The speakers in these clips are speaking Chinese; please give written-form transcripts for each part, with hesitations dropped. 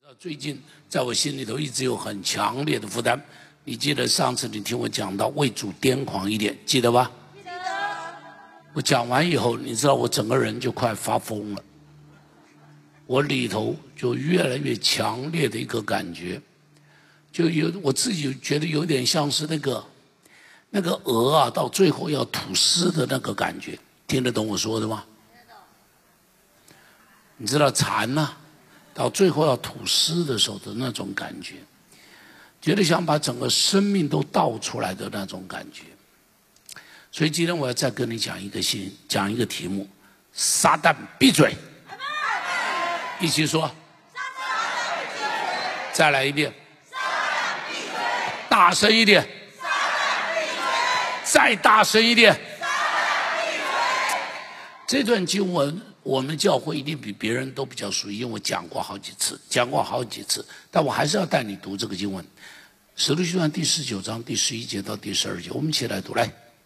最近在我心里头一直有很强烈的负担。你记得上次你听我讲到为主癫狂一点，记得吧？记得。我讲完以后，你知道我整个人就快发疯了，我里头就越来越强烈的一个感觉，就有我自己觉得有点像是那个鹅啊，到最后要吐丝的那个感觉，听得懂我说的吗？听得懂。你知道蝉呢？到最后要吐丝的时候的那种感觉，觉得想把整个生命都倒出来的那种感觉。所以今天我要再跟你讲一个题目：撒旦闭嘴！一起说。再来一遍。大声一点。再大声一点。这段经文我们教会一定比别人都比较熟悉，因为我讲过好几次，但我还是要带你读这个经文，《使徒行传》第19章第11节到第12节，我们一起来读。来，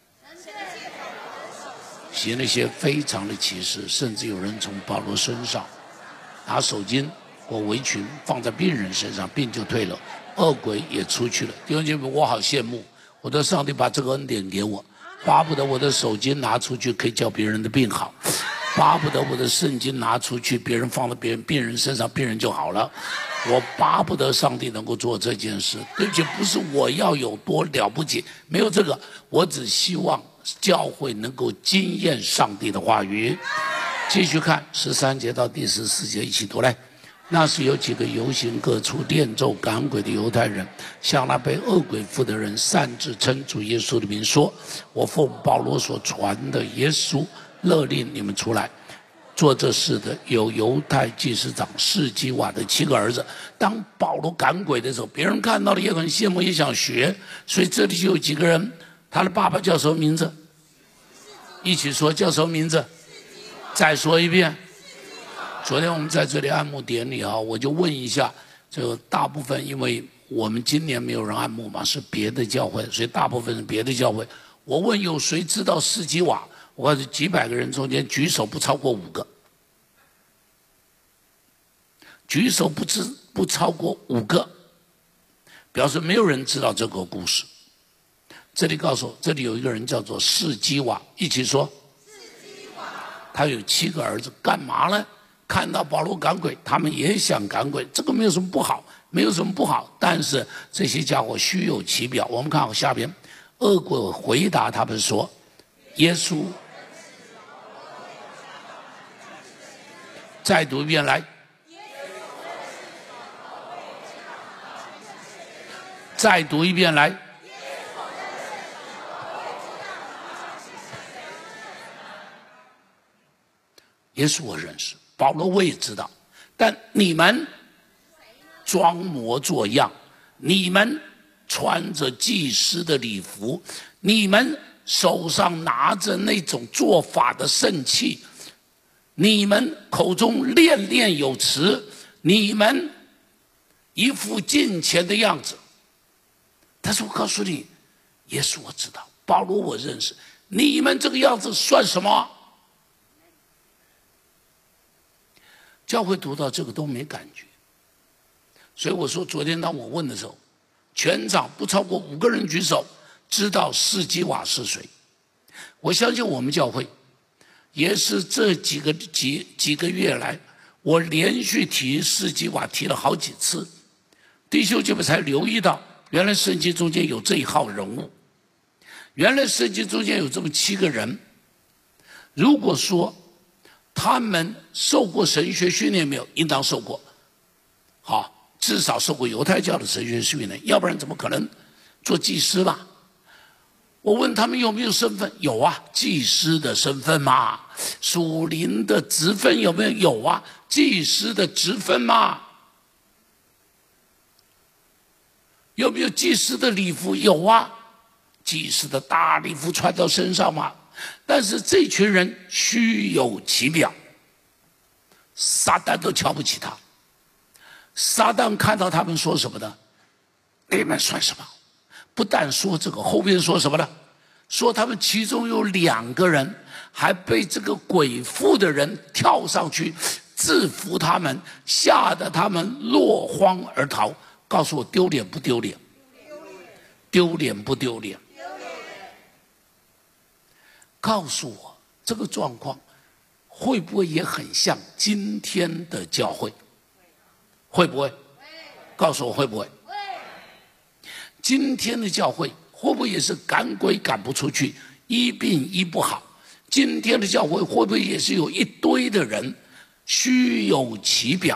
行那些非常的奇事，甚至有人从保罗身上拿手巾或围裙放在病人身上，病就退了，恶鬼也出去了。弟兄姐妹，我好羡慕，我的上帝把这个恩典给我，巴不得我的手巾拿出去可以叫别人的病好，巴不得我的圣经拿出去，别人放在病人身上，病人就好了。我巴不得上帝能够做这件事。对不起，不是我要有多了不起，没有这个，我只希望教会能够经验上帝的话语。继续看13节到第14节，一起读来。那时有几个游行各处念咒赶鬼的犹太人，向那被恶鬼附的人擅自称主耶稣的名说：我奉保罗所传的耶稣勒令你们出来。做这事的有犹太祭司长士基瓦的7个儿子。当保罗赶鬼的时候，别人看到了也很羡慕，也想学，所以这里就有几个人，他的爸爸叫什么名字？一起说，叫什么名字？再说一遍。昨天我们在这里按牧典礼啊，我就问一下，这个大部分因为我们今年没有人按牧嘛，是别的教会，所以大部分是别的教会。我问有谁知道士基瓦？我告诉几百个人中间举手不超过5个，举手不超过5个，表示没有人知道这个故事。这里告诉我，这里有一个人叫做士基瓦，一起说。他有7个儿子，干嘛呢？看到保罗赶鬼，他们也想赶鬼，这个没有什么不好，没有什么不好。但是这些家伙虚有其表。我们看好下边，恶鬼回答他们说：耶稣。再读一遍来。再读一遍来。耶稣我认识，保罗我也知道，但你们装模作样，你们穿着祭司的礼服，你们手上拿着那种做法的圣器，你们口中念念有词，你们一副敬虔的样子。但是我告诉你，耶稣我知道，保罗我认识，你们这个样子算什么？教会读到这个都没感觉，所以我说昨天当我问的时候，全场不超过5个人举手知道士基瓦是谁。我相信我们教会也是这几个月来，我连续提士基瓦提了好几次，弟兄姐妹才留意到，原来圣经中间有这一号人物，原来圣经中间有这么7个人。如果说他们受过神学训练没有？应当受过，好，至少受过犹太教的神学训练，要不然怎么可能做祭司啦？我问他们有没有身份？有啊，祭司的身份嘛。属灵的职分有没有？有啊，祭司的职分嘛。有没有祭司的礼服？有啊，祭司的大礼服穿到身上嘛。但是这群人虚有其表，撒旦都瞧不起他。撒旦看到他们说什么呢？你们算什么？不但说这个，后面说什么呢？说他们其中有2个人还被这个鬼附的人跳上去制服他们，吓得他们落荒而逃。告诉我丢脸不丢脸？丢脸不丢脸？告诉我这个状况会不会也很像今天的教会？会不会？告诉我会不会？今天的教会会不会也是赶鬼赶不出去，医病医不好？今天的教会会不会也是有一堆的人虚有其表，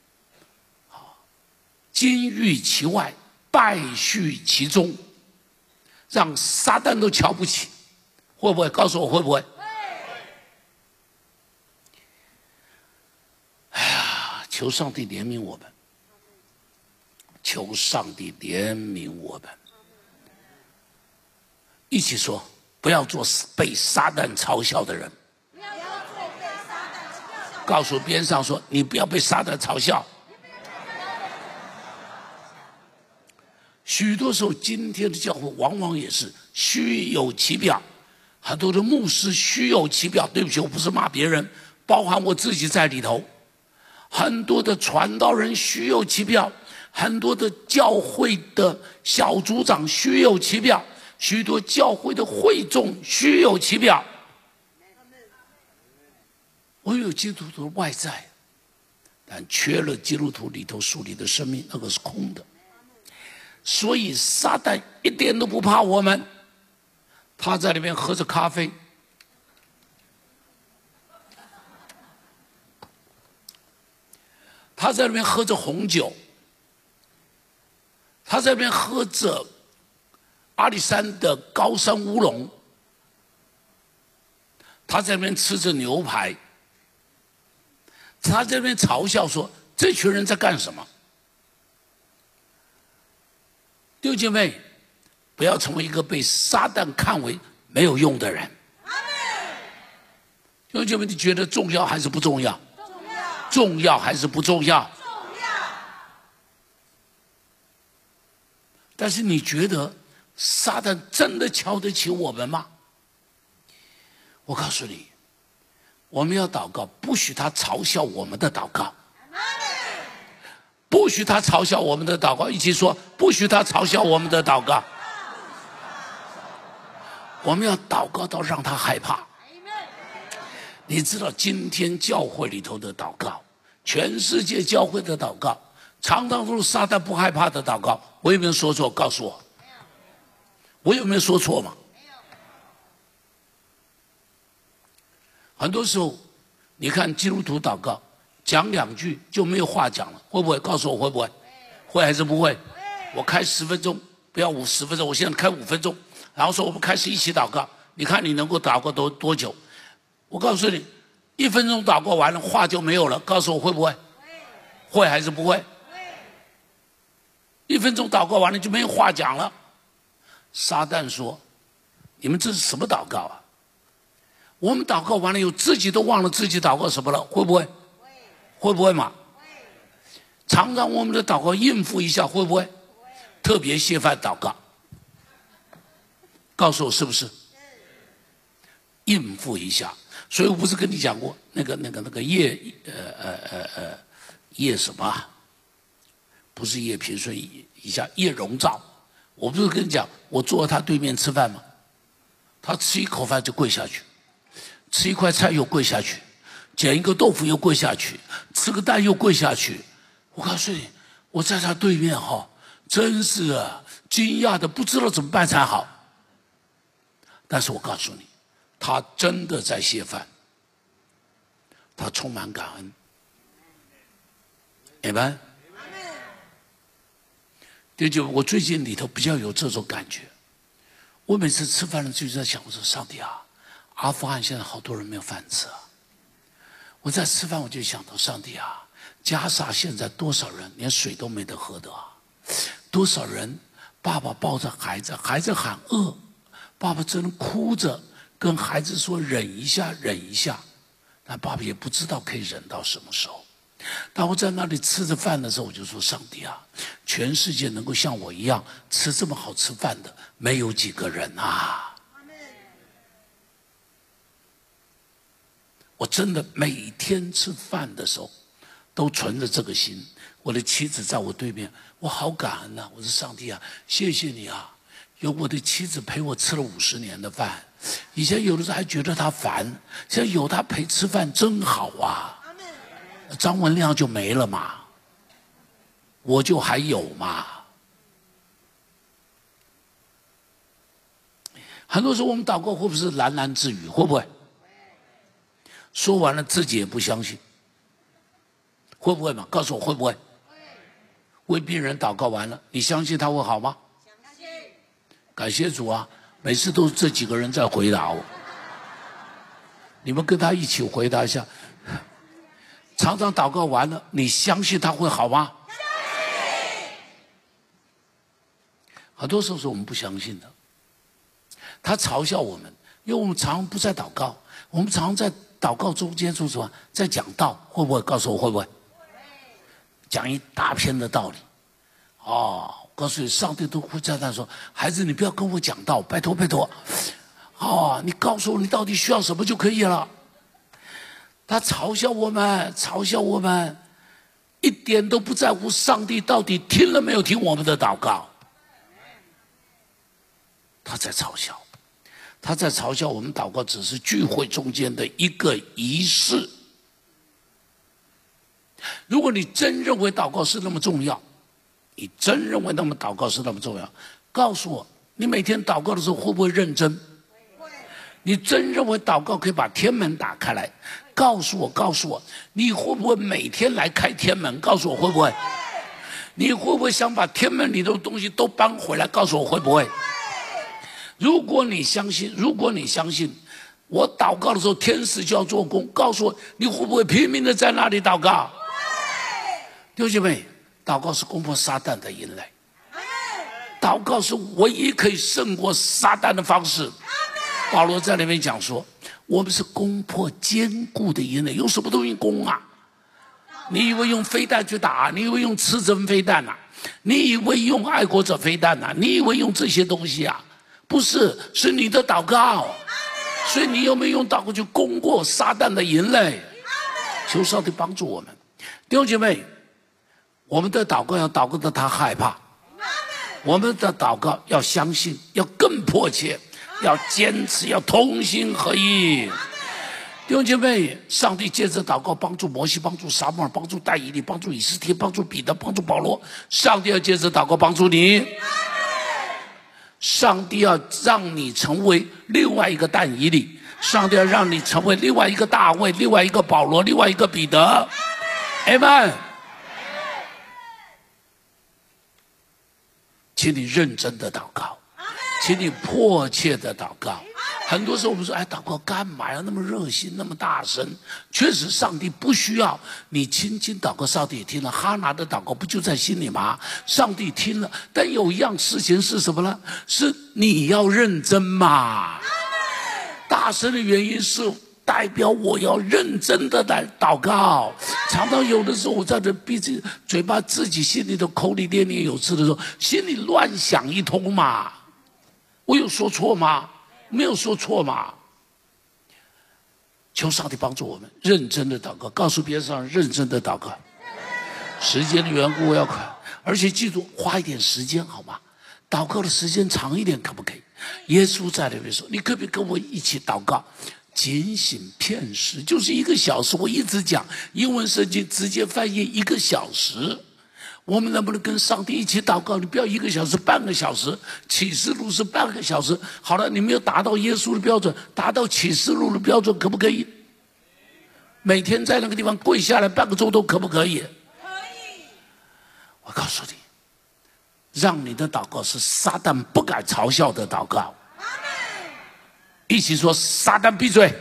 金玉其外，败絮其中，让撒旦都瞧不起？会不会？告诉我会不会？哎呀，求上帝怜悯我们，求上帝怜悯我们。一起说，不要做被撒旦嘲笑的人。告诉边上说，你不要被撒旦嘲笑。许多时候，今天的教会往往也是虚有其表。很多的牧师虚有其表，对不起，我不是骂别人，包含我自己在里头。很多的传道人虚有其表，很多的教会的小组长虚有其表，许多教会的会众虚有其表。我有基督徒的外在，但缺了基督徒里头属灵的生命，那个是空的。所以撒旦一点都不怕我们。他在里面喝着咖啡，他在里面喝着红酒，他在里面喝着阿里山的高山乌龙，他在里面吃着牛排，他在那边嘲笑说：“这群人在干什么？”弟兄姐妹，不要成为一个被撒旦看为没有用的人。弟兄姐妹，你觉得重要还是不重要？重要还是不重要？但是你觉得撒旦真的瞧得起我们吗？我告诉你，我们要祷告，不许他嘲笑我们的祷告，不许他嘲笑我们的祷告。一起说，不许他嘲笑我们的祷告。我们要祷告到让他害怕。你知道今天教会里头的祷告，全世界教会的祷告，常常都是撒旦不害怕的祷告。我有没有说错？告诉我，我有没有说错嘛？很多时候，你看基督徒祷告，讲两句就没有话讲了，会不会？告诉我会不会？会还是不会？我开10分钟，不要10分钟，我现在开5分钟，然后说我们开始一起祷告，你看你能够祷告多久？我告诉你，1分钟祷告完了，话就没有了。告诉我会不会？会还是不会？1分钟祷告完了就没有话讲了。撒旦说：“你们这是什么祷告啊？我们祷告完了以后，自己都忘了自己祷告什么了，会不会？会不会嘛？常常我们的祷告应付一下，会不会？特别谢饭祷告，告诉我是不是？应付一下。所以我不是跟你讲过那个叶什么啊？不是叶平顺一下叶荣照，我不是跟你讲，我坐在他对面吃饭吗？他吃一口饭就跪下去，吃一块菜又跪下去，捡一个豆腐又跪下去，吃个蛋又跪下去。我告诉你，我在他对面真是惊讶的不知道怎么办才好。但是我告诉你，他真的在谢饭，他充满感恩。Amen。我最近里头比较有这种感觉。我每次吃饭了就在想，我说上帝啊，阿富汗现在好多人没有饭吃啊。我在吃饭我就想到上帝啊，加沙现在多少人连水都没得喝的啊？多少人爸爸抱着孩子，孩子喊饿，爸爸只能哭着跟孩子说忍一下，忍一下。但爸爸也不知道可以忍到什么时候。当我在那里吃着饭的时候，我就说上帝啊，全世界能够像我一样吃这么好吃饭的没有几个人啊。 我真的每天吃饭的时候，都存着这个心。我的妻子在我对面，我好感恩呐！我说上帝啊，谢谢你啊，有我的妻子陪我吃了50年的饭。以前有的时候还觉得她烦，现在有她陪吃饭真好啊。张文亮就没了嘛，我就还有嘛。很多时候我们祷告会不会是喃喃自语？会不会？说完了自己也不相信，会不会嘛？告诉我会不会？为病人祷告完了，你相信他会好吗？相信。感谢主啊！每次都是这几个人在回答我，你们跟他一起回答一下。常常祷告完了，你相信他会好吗？相信。很多时候是我们不相信的，他嘲笑我们，因为我们常常不在祷告，我们常常在祷告中间做什么？在讲道，会不会？告诉我会不会？讲一大篇的道理，哦，告诉你，上帝都会在那说：“孩子，你不要跟我讲道，拜托拜托，哦，你告诉我你到底需要什么就可以了。”他嘲笑我们，嘲笑我们，一点都不在乎上帝到底听了没有听我们的祷告。他在嘲笑，他在嘲笑我们祷告只是聚会中间的一个仪式。如果你真认为祷告是那么重要，你真认为祷告是那么重要，告诉我，你每天祷告的时候会不会认真？你真认为祷告可以把天门打开来？告诉我，告诉我，你会不会每天来开天门？告诉我会不会？你会不会想把天门里的东西都搬回来？告诉我会不会？如果你相信，我祷告的时候天使就要做工，告诉我你会不会拼命的在那里祷告？弟兄姐妹，祷告是攻破撒旦的营垒，祷告是唯一可以胜过撒旦的方式。保罗在那边讲说，我们是攻破坚固的营垒，用什么东西攻啊？你以为用飞弹去打？你以为用刺针飞弹啊？你以为用爱国者飞弹啊？你以为用这些东西啊？不是，是你的祷告。所以你有没有用祷告去攻过撒旦的营垒？求上帝帮助我们，弟兄姐妹，我们的祷告要祷告的他害怕，我们的祷告要相信，要更迫切，要坚持，要同心合一。弟兄姐妹，上帝借着祷告帮助摩西，帮助撒母耳，帮助但以理，帮助以斯帖，帮助彼得，帮助保罗。上帝要借着祷告帮助你，上帝要让你成为另外一个但以理，上帝要让你成为另外一个大卫，另外一个保罗，另外一个彼得。Amen。请你认真的祷告，请你迫切的祷告。很多时候我们说，哎，祷告干嘛要那么热心，那么大声？确实，上帝不需要你轻轻祷告，上帝也听了。哈拿的祷告不就在心里吗？上帝听了，但有一样事情是什么呢？是你要认真嘛。大声的原因是代表我要认真的来祷告。常常有的时候我在这闭着嘴巴，自己心里头口里念念有词的时候，心里乱想一通嘛。我有说错吗？没有说错嘛。求上帝帮助我们认真的祷告，告诉别人认真的祷告。时间的缘故我要快，而且记住花一点时间好吗？祷告的时间长一点可不可以？耶稣在那边说，你可不可以跟我一起祷告？警醒片时，就是1个小时。我一直讲英文圣经直接翻译1个小时。我们能不能跟上帝一起祷告？你不要1个小时，半个小时。启示录是半个小时。好了，你没有达到耶稣的标准，达到启示录的标准，可不可以？每天在那个地方跪下来半个钟头，可不可以？可以。我告诉你，让你的祷告是撒旦不敢嘲笑的祷告。一起说，撒旦闭嘴！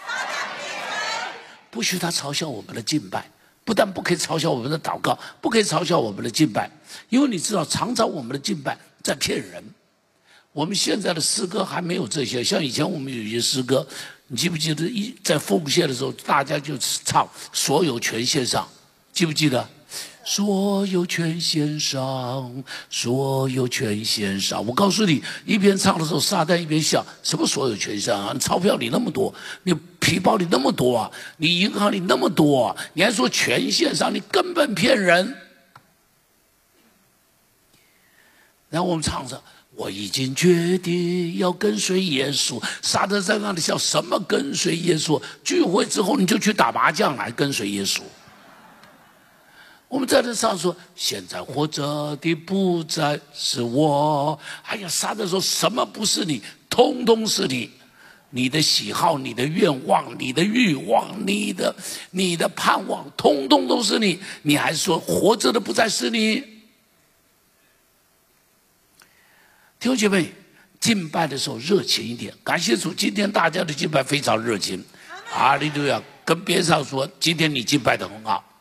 不许他嘲笑我们的敬拜。不但不可以嘲笑我们的祷告，不可以嘲笑我们的敬拜，因为你知道，常常我们的敬拜在骗人。我们现在的诗歌还没有这些，像以前我们有一些诗歌，你记不记得在奉献的时候，大家就唱所有权献上，记不记得？ 所有全献上，所有全献上。我告诉你，一边唱的时候，撒旦一边想：什么所有全献上啊？你钞票里那么多，你皮包里那么多啊，你银行里那么多啊，你还说全献上？你根本骗人。然后我们唱着。我已经决定要跟随耶稣。撒旦在那里笑什么跟随耶稣？聚会之后你就去打麻将来跟随耶稣。我们在这上说，现在活着的不再是我。哎呀，撒旦说什么不是你，通通是你。你的喜好、你的愿望、你的欲望、你的盼望，通通都是你。你还说活着的不再是你。弟兄姐妹，敬拜的时候热情一点。感谢主，今天大家的敬拜非常热情。哈利路亚！跟边上说，今天你敬拜得很好。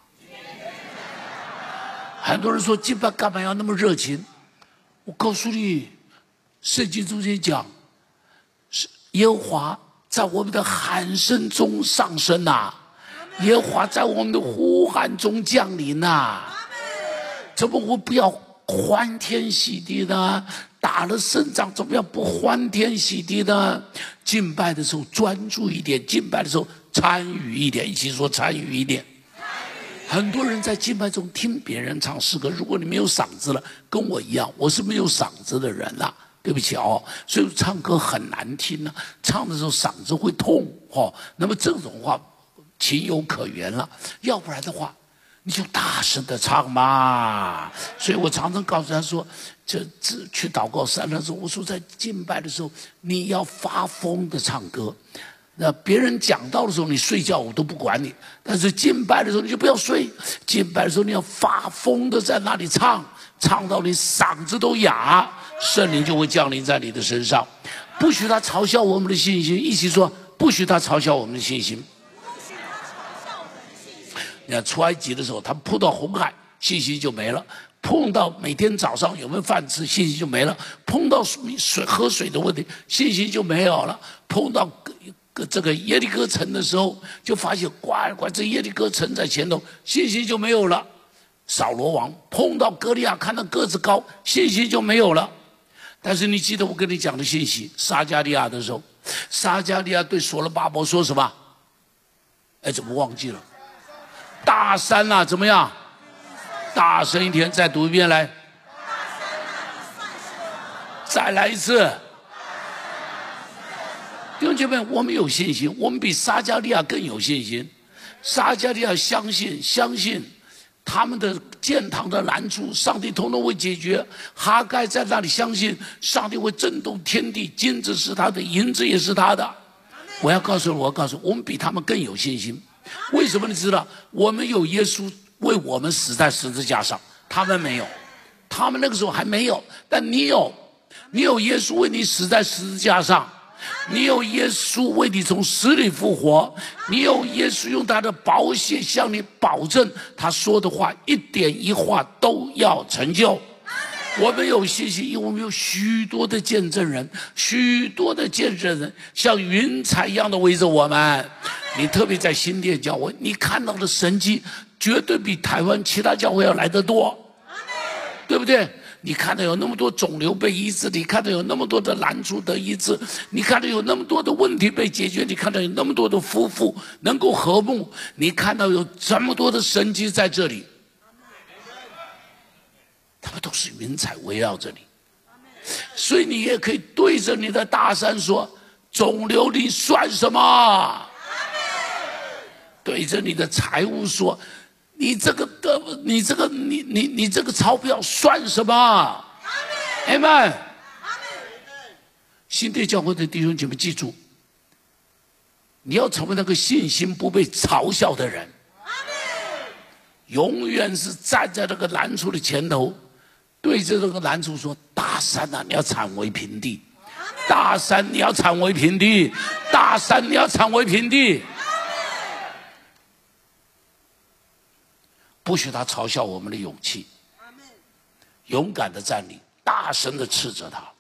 很多人说敬拜干嘛要那么热情？我告诉你，圣经中间讲，是耶和华在我们的喊声中上升呐，耶和华在我们的呼喊中降临呐。怎么我不要欢天喜地呢？打了胜仗怎么样不欢天喜地呢？敬拜的时候专注一点，敬拜的时候参与一点，一起说参与一点。很多人在敬拜中听别人唱诗歌，如果你没有嗓子了，跟我一样，我是没有嗓子的人啦，对不起哦，所以唱歌很难听啊，唱的时候嗓子会痛哦。那么这种话情有可原了，要不然的话你就大声的唱嘛。所以我常常告诉他说，这去祷告山的时候，我说在敬拜的时候你要发疯的唱歌。那别人讲道的时候你睡觉我都不管你，但是敬拜的时候你就不要睡，敬拜的时候你要发疯的在那里唱，唱到你嗓子都哑，圣灵就会降临在你的身上。不许他嘲笑我们的信心，一起说不许他嘲笑我们的信心。你看出埃及的时候，他们碰到红海，信心就没了；碰到每天早上有没有饭吃，信心就没了；碰到喝水的问题，信心就没有了；碰到这个耶利哥城的时候，就发现乖，这耶利哥城在前头，信心就没有了。扫罗王碰到歌利亚，看到个子高，信心就没有了。但是你记得我跟你讲的信息，撒迦利亚的时候，撒迦利亚对所罗巴伯说什么？哎，怎么忘记了？大山啊，怎么样？大声一点，再读一遍来。再来一次。弟兄姐妹，我们有信心，我们比撒迦利亚更有信心。撒迦利亚相信他们的建堂的难处，上帝统统会解决。哈该在那里相信上帝会震动天地，金子是他的，银子也是他的。我要告诉你，我们比他们更有信心。为什么你知道？我们有耶稣为我们死在十字架上，他们没有，他们那个时候还没有，但你有，你有耶稣为你死在十字架上。你有耶稣为你从死里复活，你有耶稣用他的宝血向你保证，他说的话一点一画都要成就。我们有信心，因为我们有许多的见证人，许多的见证人像云彩一样的围着我们。你特别在新店教会，你看到的神迹绝对比台湾其他教会要来得多，对不对？你看到有那么多肿瘤被医治，你看到有那么多的难处得医治，你看到有那么多的问题被解决，你看到有那么多的夫妇能够和睦，你看到有这么多的神迹在这里，他们都是云彩围绕着你。所以你也可以对着你的大山说，肿瘤你算什么？对着你的财务说，你这个钞票算什么？阿们。新店教会的弟兄姐妹记住，你要成为那个信心不被嘲笑的人，永远是站在那个难处的前头，对着那个难处说：大山啊，你要铲为平地；大山你要铲为平地；大山你要铲为平地。不许他嘲笑我们的勇气，勇敢的站立，大声的斥责他。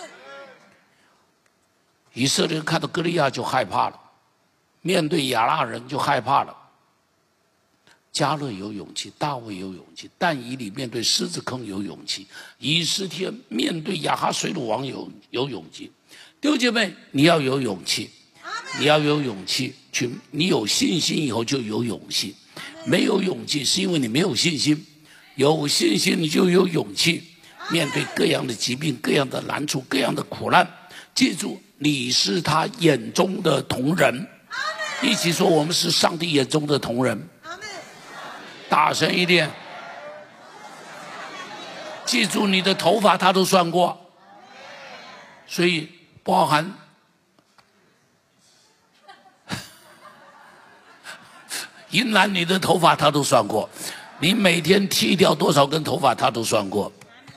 以色列人看到歌利亚就害怕了，面对亚衲人就害怕了。 迦勒有勇气，大卫有勇气，但以理面对狮子坑有勇气，以斯帖面对亚哈水鲁王有勇气。弟兄姐妹，你要有勇气，你要有勇气去，你有信心以后就有勇气。没有勇气是因为你没有信心，有信心你就有勇气，面对各样的疾病、各样的难处、各样的苦难。记住，你是他眼中的瞳人。一起说，我们是上帝眼中的瞳人。大声一点！记住，你的头发他都算过，所以包含银兰，你的头发他都算过，你每天剃掉多少根头发他都算过。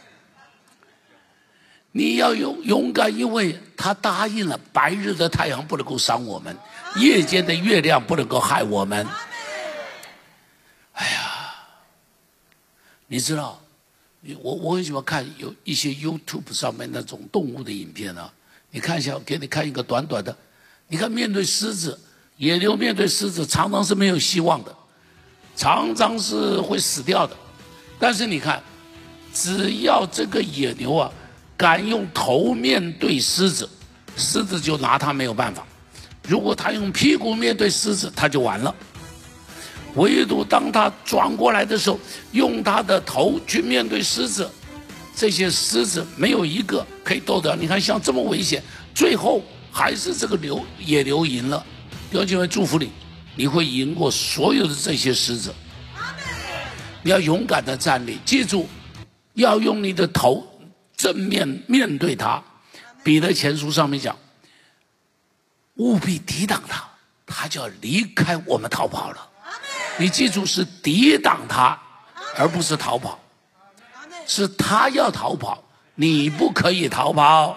你要勇敢，因为他答应了，白日的太阳不能够伤我们，夜间的月亮不能够害我们。哎呀，你知道，我很喜欢看有一些 YouTube 上面那种动物的影片啊，你看一下，给你看一个短短的，你看面对狮子。野牛面对狮子常常是没有希望的，常常是会死掉的。但是你看，只要这个野牛啊敢用头面对狮子，狮子就拿他没有办法；如果他用屁股面对狮子，他就完了。唯独当他转过来的时候，用他的头去面对狮子，这些狮子没有一个可以斗得了。你看，像这么危险，最后还是这个野牛赢了。弟兄姐妹，祝福你，你会赢过所有的这些狮子。你要勇敢的站立，记住，要用你的头正面对他。彼得前书上面讲，务必抵挡他，他就要离开我们逃跑了。你记住，是抵挡他，而不是逃跑。是他要逃跑，你不可以逃跑。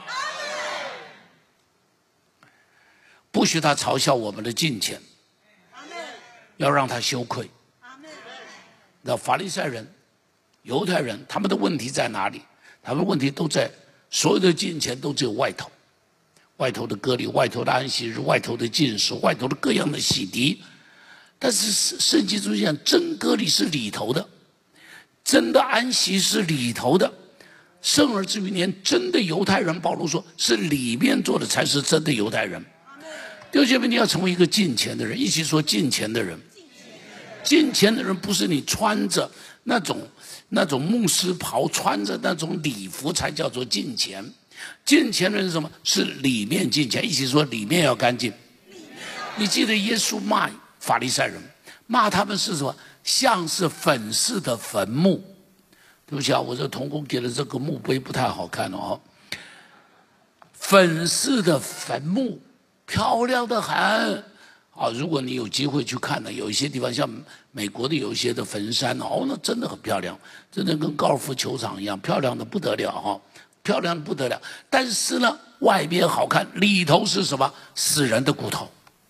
不许他嘲笑我们的敬虔，要让他羞愧。那法利赛人、犹太人，他们的问题在哪里？他们的问题都在所有的敬虔都只有外头，外头的割礼、外头的安息日、外头的禁食、外头的各样的洗涤。但是圣经中讲，真割礼是里头的，真的安息是里头的，甚而至于连真的犹太人，保罗说是里面做的才是真的犹太人。弟兄姐妹，你要成为一个敬虔的人，一起说敬虔的人。敬虔的人不是你穿着那种牧师袍，穿着那种礼服才叫做敬虔。敬虔的人是什么？是里面敬虔。一起说里面要干净。你记得耶稣骂法利赛人，骂他们是什么？像是粉饰的坟墓。对不起啊，我这同工给的这个墓碑不太好看哦。粉饰的坟墓。漂亮的很啊！如果你有机会去看呢，有一些地方像美国的有一些的坟山哦，那真的很漂亮，真的跟高尔夫球场一样，漂亮的不得了哈，漂亮的不得了。但是呢，外边好看，里头是什么？死人的骨头。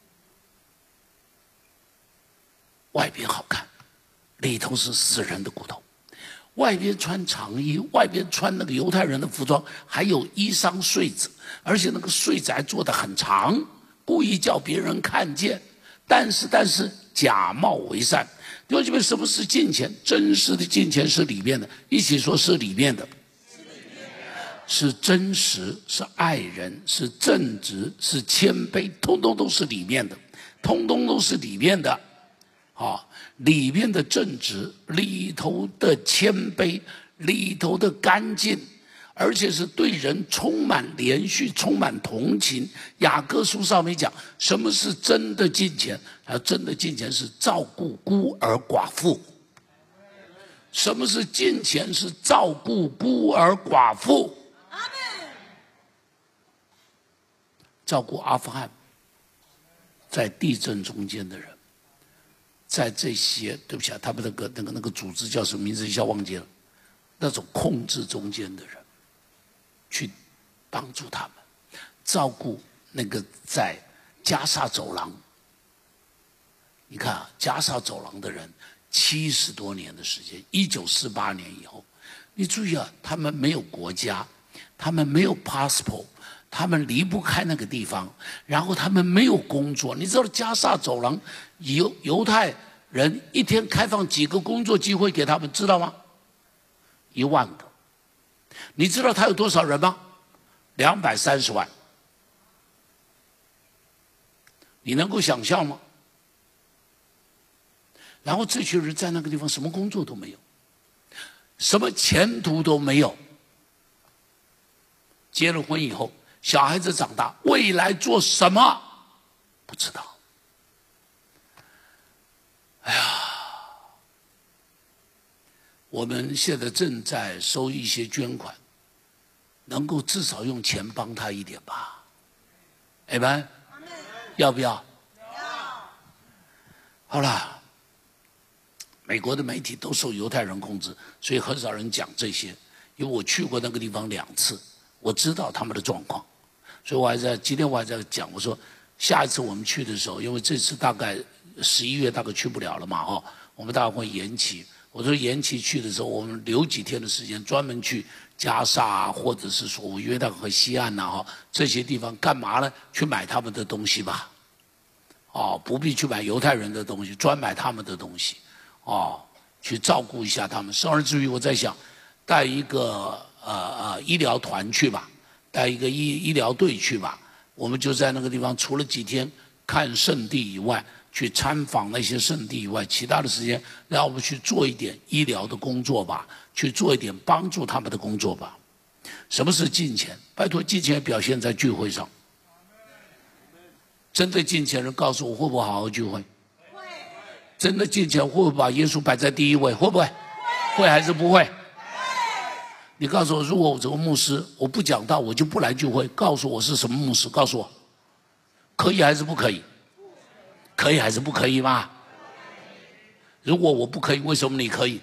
外边好看，里头是死人的骨头。外边穿长衣，外边穿那个犹太人的服装，还有衣裳穗子，而且那个穗子还做得很长，故意叫别人看见。但是假冒为善。弟兄姐妹，什么是敬虔？真实的敬虔是里面的，一起说是里面的，是真实，是爱人，是正直，是谦卑，通通都是里面的，通通都是里面的。啊，里面的正直，里头的谦卑，里头的干净，而且是对人充满怜恤，充满同情。雅各书上面讲，什么是真的敬虔？真的敬虔是照顾孤儿寡妇。什么是敬虔？是照顾孤儿寡妇。照顾阿富汗在地震中间的人。在这些，对不起啊，他们那个组织叫什么名字一下忘记了，那种控制中间的人，去帮助他们，照顾那个在加沙走廊。你看啊，加沙走廊的人70多年的时间，1948年以后，你注意啊，他们没有国家，他们没有 passport。他们离不开那个地方，然后他们没有工作。你知道加沙走廊犹太人一天开放几个工作机会给他们，知道吗？1万个。你知道他有多少人吗？230万。你能够想象吗？然后这群人在那个地方什么工作都没有，什么前途都没有。结了婚以后，小孩子长大，未来做什么不知道。哎呀，我们现在正在收一些捐款，能够至少用钱帮他一点吧。哎们，要不要？好了，美国的媒体都受犹太人控制，所以很少人讲这些。因为我去过那个地方2次，我知道他们的状况，所以我还在今天我还在讲，我说下一次我们去的时候，因为这次大概11月大概去不了了嘛，我们大概会延期。我说延期去的时候，我们留几天的时间，专门去加沙或者是说约旦河西岸这些地方干嘛呢？去买他们的东西吧。不必去买犹太人的东西，专买他们的东西，去照顾一下他们。甚至于我在想，带一个医疗团去吧，带一个医疗队去吧。我们就在那个地方，除了几天看圣地以外，去参访那些圣地以外，其他的时间让我们去做一点医疗的工作吧，去做一点帮助他们的工作吧。什么是金钱？拜托，金钱表现在聚会上。真的金钱人告诉我，会不会好好聚会？会。真的金钱会不会把耶稣摆在第一位？会不会？会还是不会？会。你告诉我，如果我这个牧师我不讲道，我就不来聚会，告诉我是什么牧师？告诉我，可以还是不可以？可以还是不可以嘛？如果我不可以，为什么你可以？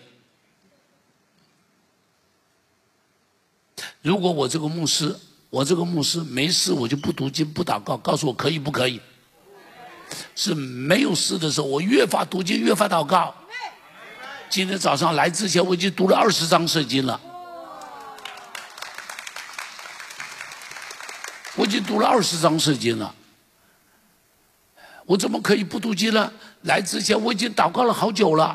如果我这个牧师没事我就不读经不祷告，告诉我可以不可以？是没有事的时候，我越发读经越发祷告。今天早上来之前，我已经读了20章圣经了。我已经读了20章圣经了，我怎么可以不读经呢？来之前我已经祷告了好久了。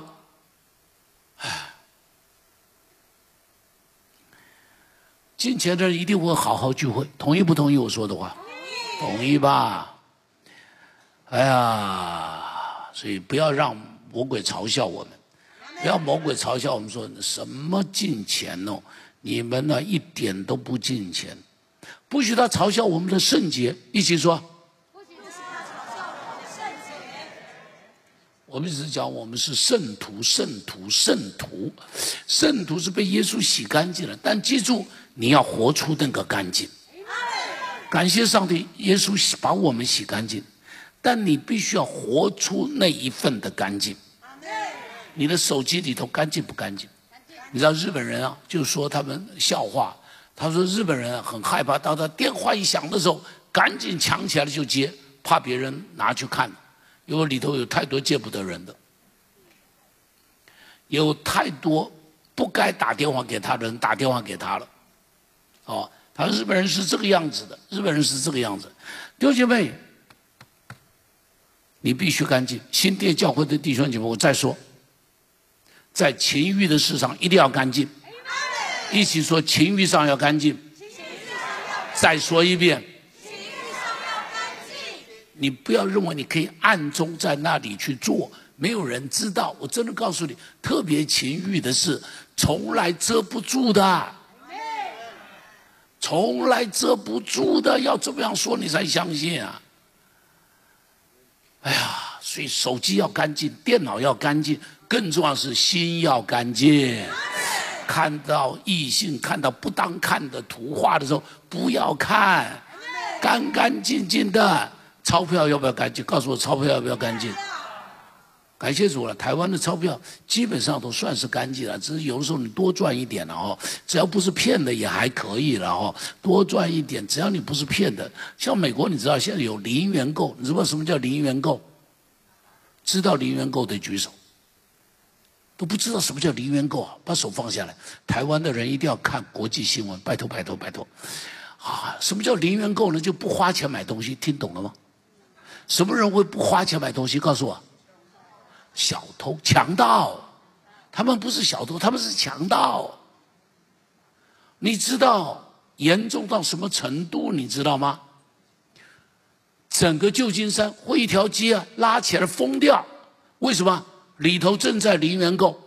金钱的人一定会好好聚会，同意不同意我说的话？同意吧？哎呀，所以不要让魔鬼嘲笑我们，不要魔鬼嘲笑我们说什么金钱哦，你们呢一点都不金钱，不许他嘲笑我们的圣洁，一起说。不许他嘲笑我们的圣洁。我们一直讲我们是圣徒，圣徒，圣徒，圣徒是被耶稣洗干净了，但记住。你要活出那个干净，感谢上帝，耶稣把我们洗干净，但你必须要活出那一份的干净。你的手机里头干净不干净？你知道日本人就说他们笑话，他说日本人很害怕，当他电话一响的时候，赶紧抢起来就接，怕别人拿去看，因为里头有太多见不得人的，有太多不该打电话给他的人打电话给他了。他说日本人是这个样子的，日本人是这个样子。弟兄姐妹，你必须干净。新店教会的弟兄姐妹，我再说，在情欲的事上一定要干净。一起说，情欲上要干净。再说一遍，情欲上要干净。你不要认为你可以暗中在那里去做，没有人知道。我真的告诉你，特别情欲的事，从来遮不住的。从来遮不住的，要怎么样说你才相信啊？哎呀，所以手机要干净，电脑要干净，更重要是心要干净。看到异性、看到不当看的图画的时候，不要看，干干净净的。钞票要不要干净？告诉我，钞票要不要干净？感谢主了，台湾的钞票基本上都算是干净了，只是有的时候你多赚一点了只要不是骗的也还可以了多赚一点，只要你不是骗的。像美国，你知道现在有零元购，你知道什么叫零元购？知道零元购的举手，都不知道什么叫零元购把手放下来。台湾的人一定要看国际新闻，拜托拜托拜托什么叫零元购呢？就不花钱买东西，听懂了吗？什么人会不花钱买东西？告诉我。 小偷、强盗。他们不是小偷，他们是强盗。你知道严重到什么程度？你知道吗？整个旧金山会一条街啊拉起来封掉，为什么？里头正在零元购。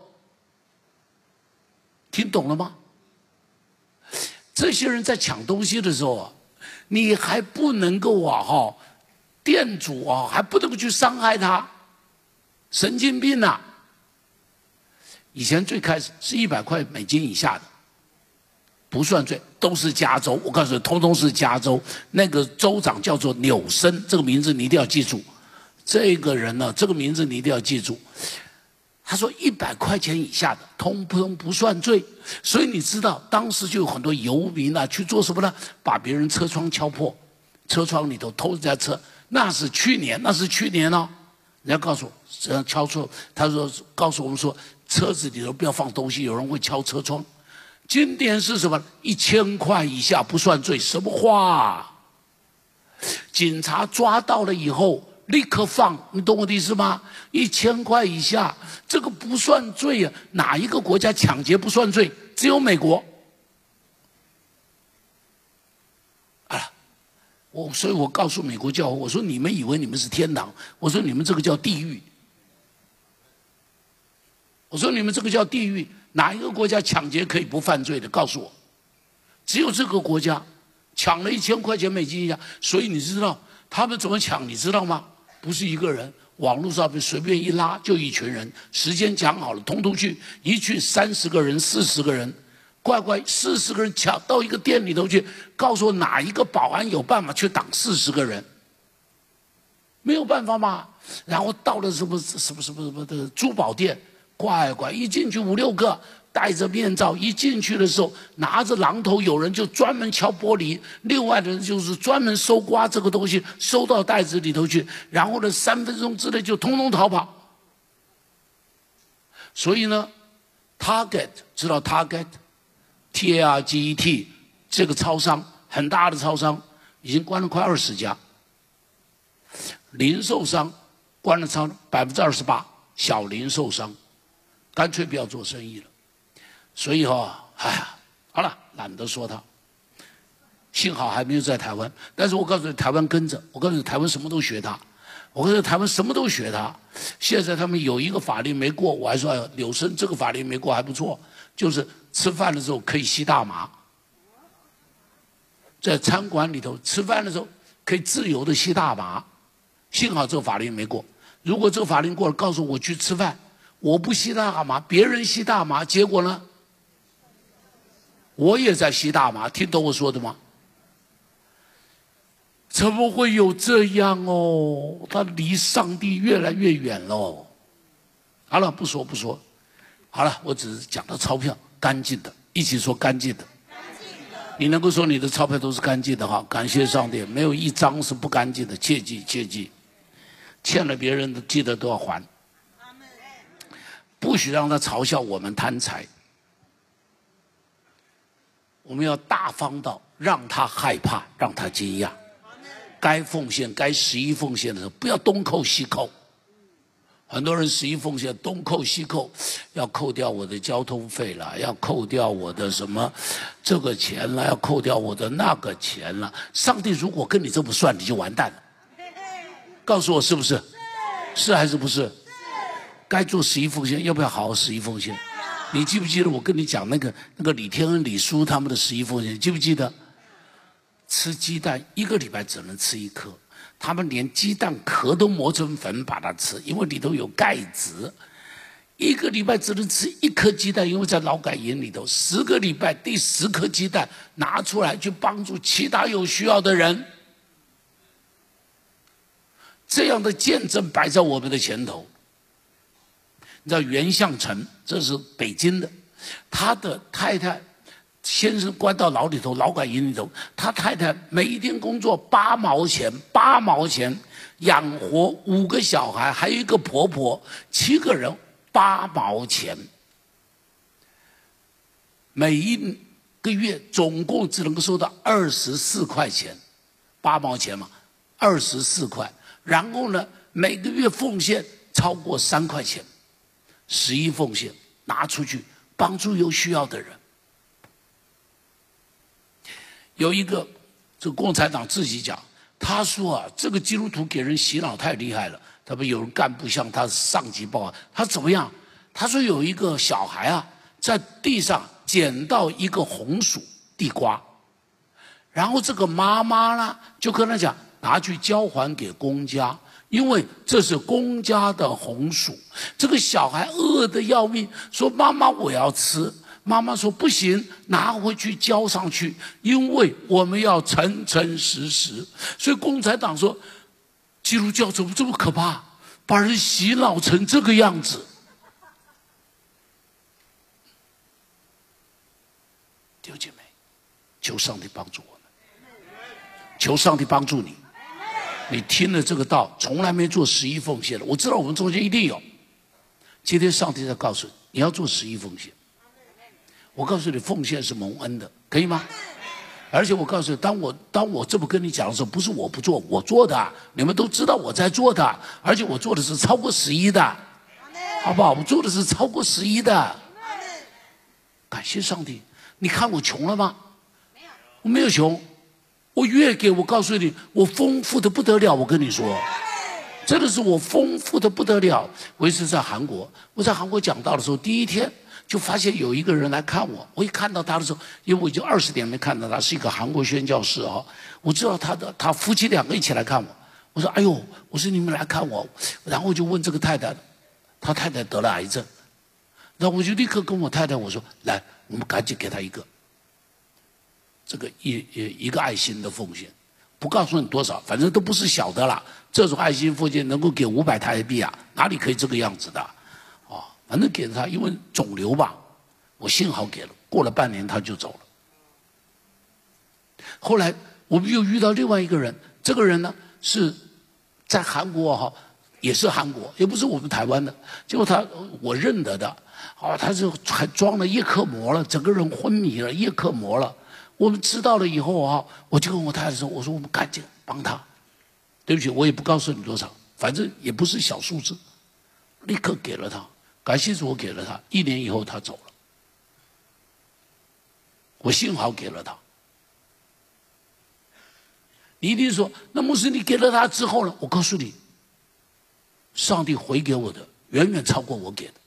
听懂了吗？这些人在抢东西的时候啊，你还不能够店主还不能够去伤害他，神经病啊！以前最开始是100块美金以下的不算罪，都是加州。我告诉你，通通是加州。那个州长叫做纽森，这个名字你一定要记住。这个人呢，这个名字你一定要记住。他说100块钱以下的，通通不算罪。所以你知道，当时就有很多游民啊，去做什么呢？把别人车窗敲破，车窗里头偷人家车。那是去年哦。人家告诉我，这样敲错，他说告诉我们说，车子里头不要放东西，有人会敲车窗。今天是什么？1000块以下不算罪，什么话？警察抓到了以后立刻放，你懂我的意思吗？1000块以下，这个不算罪啊！哪一个国家抢劫不算罪？只有美国。所以我告诉美国教会，我说你们以为你们是天堂，我说你们这个叫地狱。我说你们这个叫地狱，哪一个国家抢劫可以不犯罪的？告诉我，只有这个国家抢了1000块钱美金以下。所以你知道他们怎么抢？你知道吗？不是一个人，网络上面随便一拉就一群人，时间讲好了，通通去，一去30个人、40个人。乖乖，40个人抢到一个店里头去，告诉我哪一个保安有办法去挡40个人？没有办法嘛。然后到了什么的珠宝店，乖乖一进去5、6个戴着面罩，一进去的时候拿着榔头，有人就专门敲玻璃，另外的人就是专门搜刮这个东西，收到袋子里头去，然后呢3分钟之内就通通逃跑。所以呢 ，Target 知道 Target。TARGET 这个超商很大的超商已经关了快20家，零售商关了28%，小零售商干脆不要做生意了。所以好了，懒得说他。幸好还没有在台湾，但是我告诉你，台湾跟着，我告诉你，台湾什么都学他。我告诉你，台湾什么都学他。现在他们有一个法律没过，我还说柳生这个法律没过还不错，就是吃饭的时候可以吸大麻，在餐馆里头吃饭的时候可以自由的吸大麻。幸好这个法律没过，如果这个法律过了，告诉我去吃饭，我不吸大麻，别人吸大麻，结果呢，我也在吸大麻，听懂我说的吗？怎么会有这样哦？他离上帝越来越远喽。好了，不说。好了，我只是讲到钞票干净的，一起说干净的。你能够说你的钞票都是干净的哈？感谢上帝，没有一张是不干净的，切记。欠了别人的记得都要还，不许让他嘲笑我们贪财。我们要大方到让他害怕，让他惊讶。该奉献、该11奉献的时候，不要东扣西扣。很多人11奉献东扣西扣，要扣掉我的交通费了，要扣掉我的什么这个钱了，要扣掉我的那个钱了。上帝如果跟你这么算，你就完蛋了。告诉我是不是？是还是不是？该做11奉献，要不要好好11奉献？你记不记得我跟你讲那个李天恩、李叔他们的11奉献？记不记得？吃鸡蛋1个礼拜只能吃1颗，他们连鸡蛋壳都磨成粉把它吃，因为里头有钙质。1个礼拜只能吃1颗鸡蛋，因为在劳改营里头，10个礼拜第10颗鸡蛋拿出来去帮助其他有需要的人。这样的见证摆在我们的前头。你知道袁相成，这是北京的，他的太太先生关到牢里头，劳改营里头，他太太每一天工作8毛钱，养活5个小孩，还有一个婆婆，7个人8毛钱，每一个月总共只能够收到24块钱，8毛钱嘛，24块。然后呢，每个月奉献超过3块钱，11奉献拿出去帮助有需要的人。有一个这个共产党自己讲，他说啊，这个基督徒给人洗脑太厉害了。他们有人干部向他上级报告，他怎么样？他说有一个小孩啊，在地上捡到一个红薯地瓜，然后这个妈妈呢就跟他讲，拿去交还给公家，因为这是公家的红薯。这个小孩饿得要命，说妈妈我要吃。妈妈说不行，拿回去交上去，因为我们要诚诚实实。所以共产党说，基督教怎么这么可怕，把人洗脑成这个样子？弟兄姐妹，求上帝帮助我们，求上帝帮助你。你听了这个道，从来没做11奉献的，我知道我们中间一定有。今天上帝在告诉你，你要做11奉献。我告诉你，奉献是蒙恩的，可以吗？而且我告诉你，当我这么跟你讲的时候，不是我不做，我做的，你们都知道我在做的，而且我做的是超过11的，好不好？我做的是超过11的。感谢上帝！你看我穷了吗？我没有穷，我越给我告诉你，我丰富的不得了。我跟你说，真的是我丰富的不得了。我一次在韩国，我在韩国讲道的时候，第一天就发现有一个人来看我。我一看到他的时候，因为我已经20年没看到他，是一个韩国宣教士啊。我知道他夫妻2个一起来看我。我说：“哎呦，我说你们来看我。”然后我就问这个太太，他太太得了癌症，然后我就立刻跟我太太我说：“来，我们赶紧给他一个这个一个爱心的奉献，不告诉你多少，反正都不是小的啦。这种爱心奉献能够给500台币啊，哪里可以这个样子的？哦，反正给了他，因为肿瘤吧，我幸好给了。过了半年他就走了。后来我们又遇到另外一个人，这个人呢是在韩国哈，也是韩国，也不是我们台湾的。结果我认得的，他就还装了叶克膜了，整个人昏迷了，叶克膜了。我们知道了以后啊，我就跟我太太说，我说我们赶紧帮他。对不起，我也不告诉你多少，反正也不是小数字，立刻给了他。感谢主，我给了他。1年以后他走了，我幸好给了他。你一定说，那牧师你给了他之后呢？我告诉你，上帝回给我的远远超过我给的，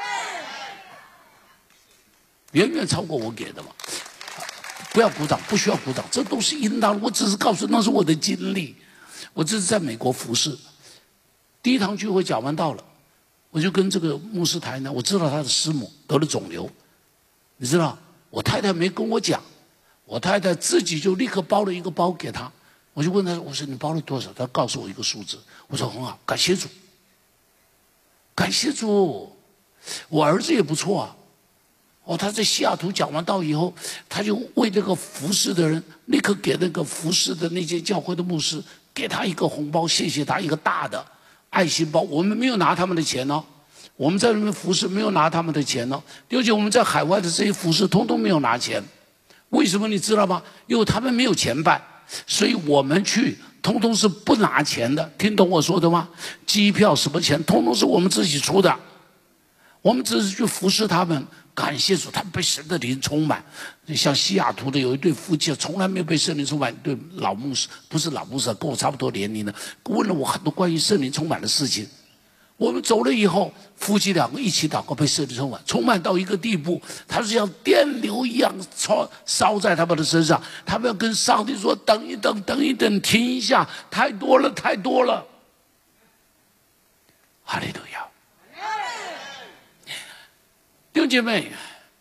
远远超过我给的嘛。不要鼓掌，不需要鼓掌，这都是应当的。我只是告诉，那是我的经历。我这是在美国服侍，第一堂聚会讲完到了，我就跟这个牧师谈呢，我知道他的师母得了肿瘤，你知道，我太太没跟我讲，我太太自己就立刻包了一个包给他，我就问他，我说你包了多少？他告诉我一个数字，我说很好，感谢主，感谢主，我儿子也不错啊。他在西雅图讲完道以后，他就为这个服侍的人，立刻给那个服侍的那些教会的牧师，给他一个红包，谢谢他一个大的爱心包。我们没有拿他们的钱哦，我们在那边服侍没有拿他们的钱哦。而且我们在海外的这些服侍，通通没有拿钱。为什么你知道吗？因为他们没有钱办，所以我们去通通是不拿钱的。听懂我说的吗？机票什么钱，通通是我们自己出的。我们只是去服侍他们。感谢主，他们被神的灵充满。像西雅图的有一对夫妻，从来没有被圣灵充满。对老牧师，不是老牧师，跟我差不多年龄的，问了我很多关于圣灵充满的事情。我们走了以后，夫妻2个一起祷告，被圣灵充满，充满到一个地步，他是像电流一样烧在他们的身上。他们要跟上帝说：“等一等，等一等，停一下，太多了，太多了。”哈利路亚。弟兄姐妹，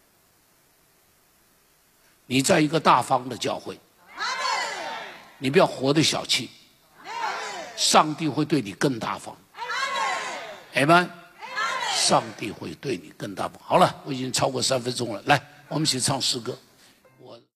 你在一个大方的教会，你不要活得小气，上帝会对你更大方。阿们，上帝会对你更大方。好了，我已经超过3分钟了，来，我们一起唱诗歌。